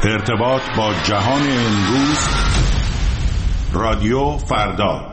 ارتباط با جهان امروز، رادیو فردا.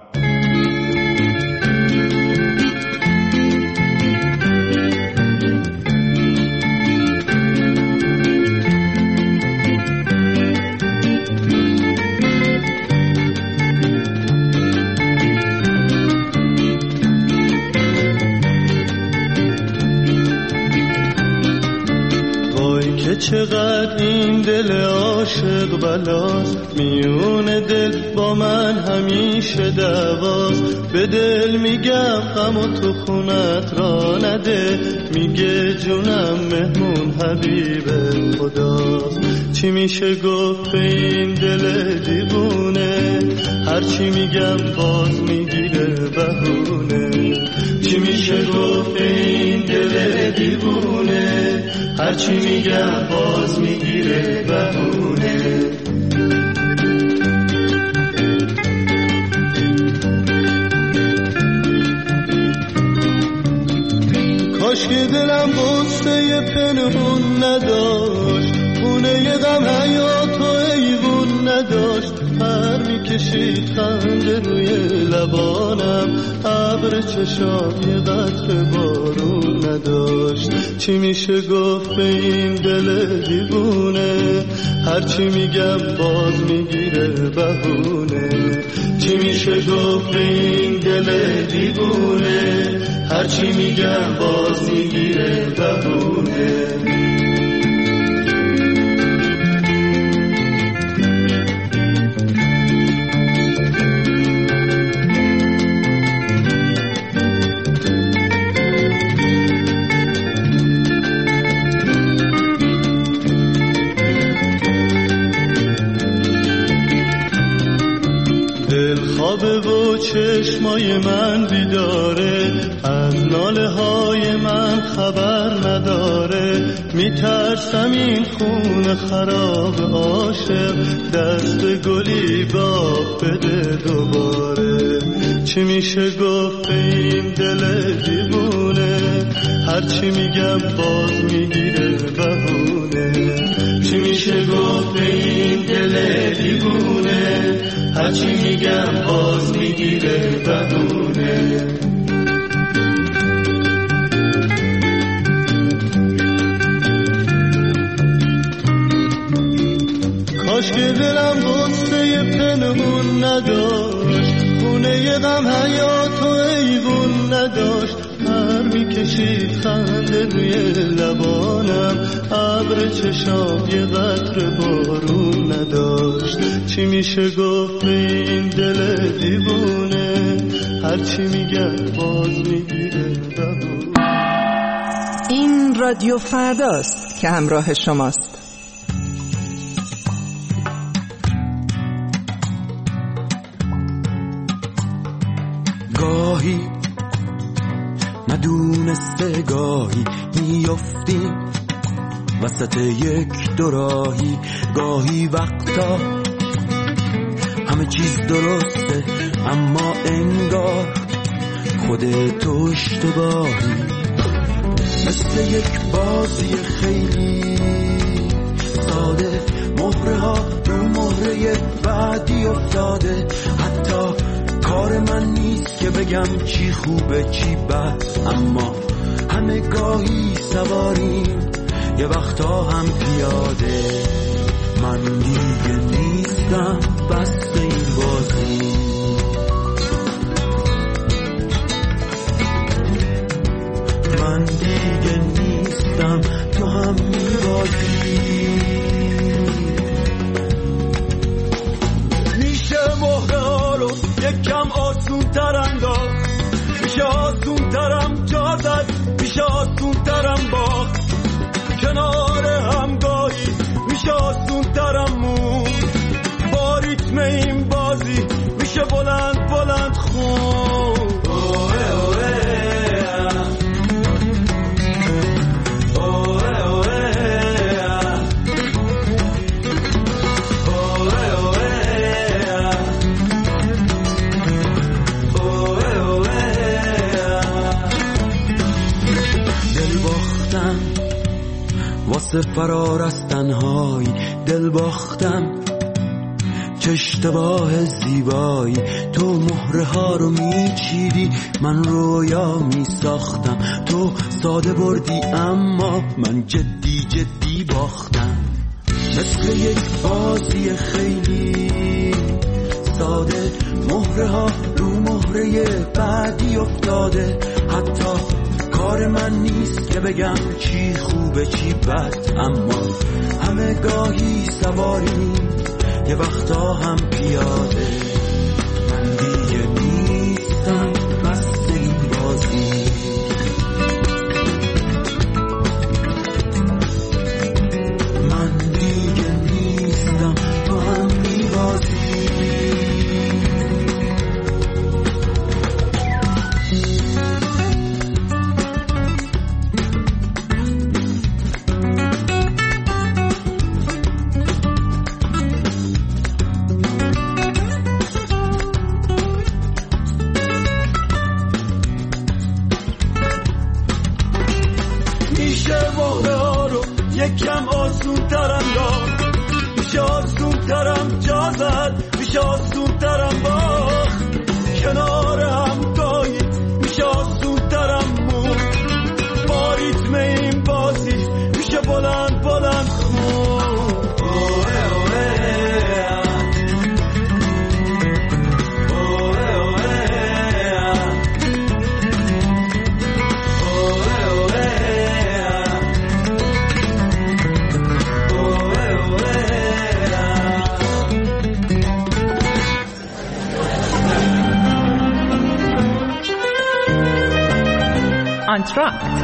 چقدر این دل عاشق بلاست، میون دل با من همیشه دعواست. به دل میگم غم و تو خونت را نده، میگه جونم مهمون حبیب خداست. چی میشه گفت به این دل دیوونه، هرچی میگم باز میگیره بهونه. چی میشه گفت به این دل دیوونه، هرچی میگم باز میگیره بهونه. کاش که دلم غصه پنهون نداشت، خونه ی غم حیات و ایوون نداشت. پر میکشید خنده روی لبانم، ابر چشام یه قطره بارون نداشت. چی میشه گفت به این دل دیوونه، هرچی میگم باز میگیره بهونه. چی میشه گفت به این دل دیوونه، هرچی میگم باز میگیره بهونه. و چشمای من بیداره، از ناله های من خبر نداره. میترسم این خون خراب عاشق، دست گلی باغ بده دوباره. چی میشه گفت به این دل دیوونه، هرچی میگم باز میگیره بهونه. چی میشه گفت به این دل دیوونه، هرچی میگم باز میگیره بهونه. کاش که دلم غصه پنهون نداشت، خونه ی غم حیات و ایوون نداشت. پر میکشید خنده روی لبانم، ابر چشام یه قطره بارون نداشت. چی میشه گفت به این دل دیوونه، هرچی میگم باز میگیره بهونه. این رادیو فرداست که همراه شماست. گاهی ندونسته گاهی میافتیم وسط یک دوراهی، گاهی وقتا همه چیز درسته اما انگار خودت اشتباهی. مثل یک بازی خیلی ساده، مهره ها رو مهره بعدی افتاده. حتی کار من نیست که بگم چی خوبه چی بد، اما همه گاهی سواریم یه وقتا هم پیاده. من دیگه نیستم بس این بازی، من دیگه نیستم تو هم میبازی. میشه مهره ها رو یکم آسون تر انداخت، میشه آسون ترم جا زد، میشه آسون ترم باخت. کنار همگاهی میشه آسون ترم موند، با ریتم این بازی میشه بلند بلند خون. واسه فرار از تنهایی دل باختم، چه اشتباه زیبایی. تو مهره ها رو میچیدی، من رویا میساختم. تو ساده بردی اما من جدی جدی باختم. مثل یک بازی خیلی ساده، مهره ها رو مهره بعدی افتاده. حتی کار من نیست که بگم چی خوبه چی بد، اما همه گاهی سواریم، یه وقتا هم پیاده. من دیگه نیستم مست این بازی، من دیگه نیستم با هم میبازی. یکم آسون ترم داد، میشه آسون ترم جا زد، میشه آسون ترم باخت. کنار هم گاهی میشه آسون ترم موند، با ریتم این بازی میشه بلند بلند خون. آنتراکت.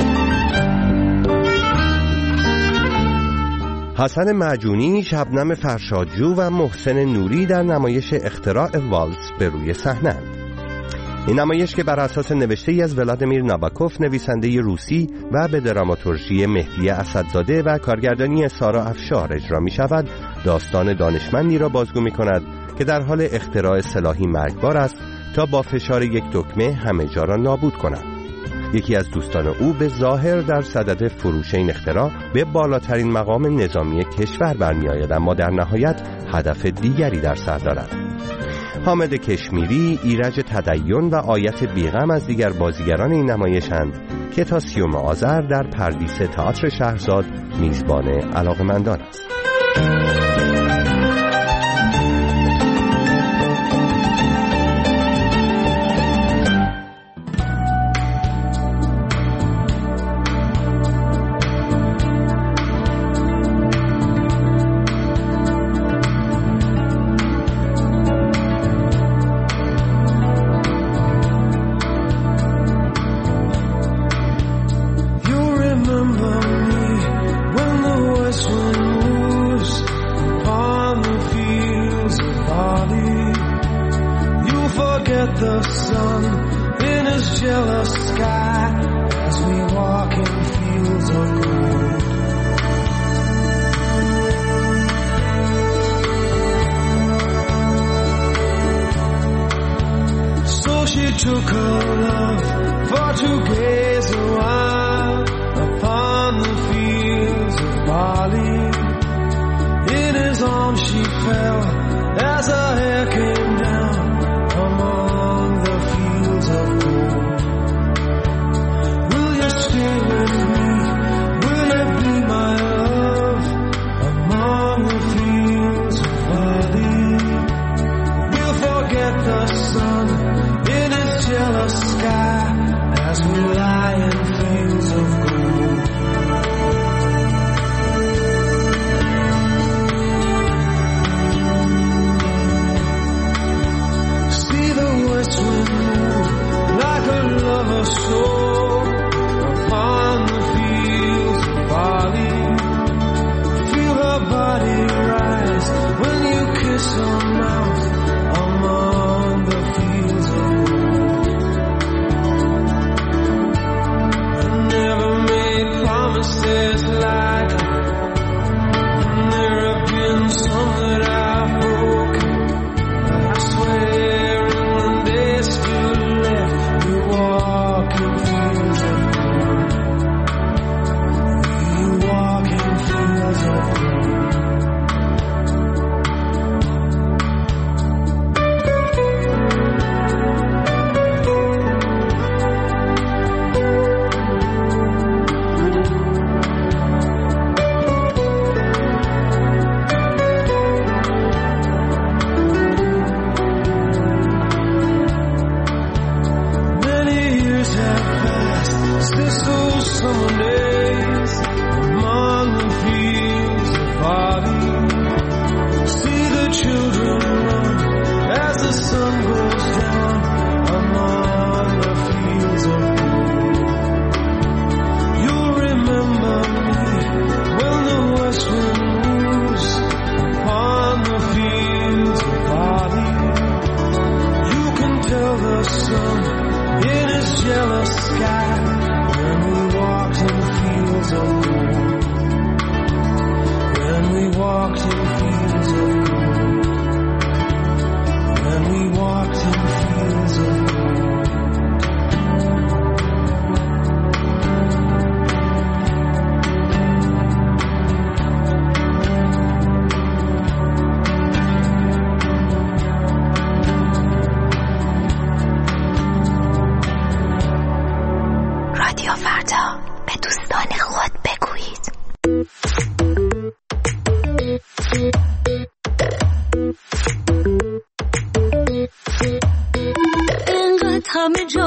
حسن معجونی، شبنم فرشادجو و محسن نوری در نمایش اختراع والس به روی صحنه. این نمایش که بر اساس نوشته‌ای از ولادیمیر ناباکوف نویسنده روسی و به دراماتورژی مهدی اسدزاده و کارگردانی سارا افشار اجرا می شود، داستان دانشمندی را بازگو می کند که در حال اختراع سلاحی مرگبار است تا با فشار یک دکمه همه جا را نابود کند. یکی از دوستان او به ظاهر در صدد فروش این اختراع به بالاترین مقام نظامی کشور برمی‌آید، اما در نهایت هدف دیگری در سر دارد. حامد کشمیری، ایرج تدین و آیت بیغم از دیگر بازیگران این نمایشند که تا 30 آذر در پردیس تئاتر شهرزاد میزبان علاقه‌مندان است. Took her love for to gaze a while upon the fields of barley. In his arms she fell as her hair came down among the fields of gold. Will you stay with me? Will you be my love among the fields of barley? We'll forget the sun in his jealous sky as we lie in fields of gold.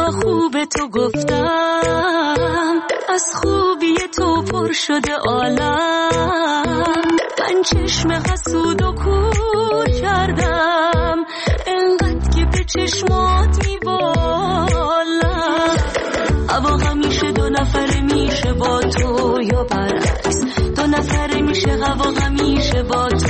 تا خوب تو گفتم، از خوبی تو پر شده عالم. من چشم حسود و کور کردم، انقدر که به چشمات میبالم. هوا همیشه دو نفره میشه با تو یا برعکس، دو نفره میشه هوا همیشه با تو